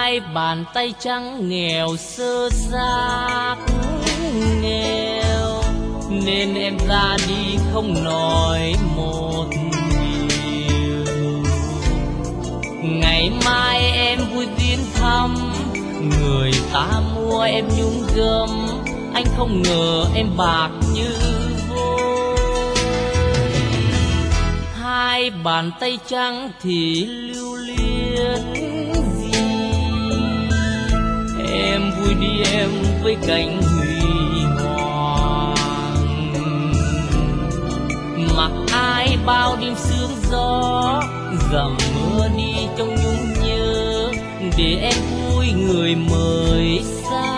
hai bàn tay trắng nghèo sơ xác nghèo, nên em ra đi không nói một điều. Ngày mai em vui viếng thăm, người ta mua em nhung gấm, anh không ngờ em bạc như vôi. Hai bàn tay trắng thì lưu luyến gì, em vui đi em với cánh huy hoàng. Mặc ai bao đêm sương gió, dầm mưa đi trong nhung nhớ, để em vui người mới xa.